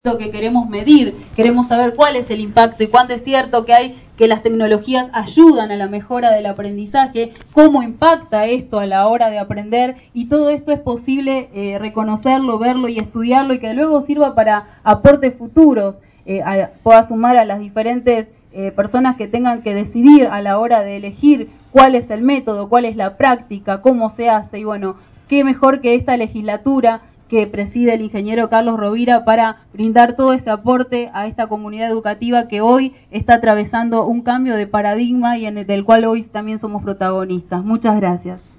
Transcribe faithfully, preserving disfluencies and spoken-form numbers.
que queremos medir, queremos saber cuál es el impacto y cuándo es cierto que hay que las tecnologías ayudan a la mejora del aprendizaje, cómo impacta esto a la hora de aprender, y todo esto es posible eh, reconocerlo, verlo y estudiarlo, y que luego sirva para aportes futuros, eh, a, pueda sumar a las diferentes eh, personas que tengan que decidir a la hora de elegir cuál es el método, cuál es la práctica, cómo se hace. Y bueno, qué mejor que esta legislatura que preside el ingeniero Carlos Rovira para brindar todo ese aporte a esta comunidad educativa que hoy está atravesando un cambio de paradigma y en el del cual hoy también somos protagonistas. Muchas gracias.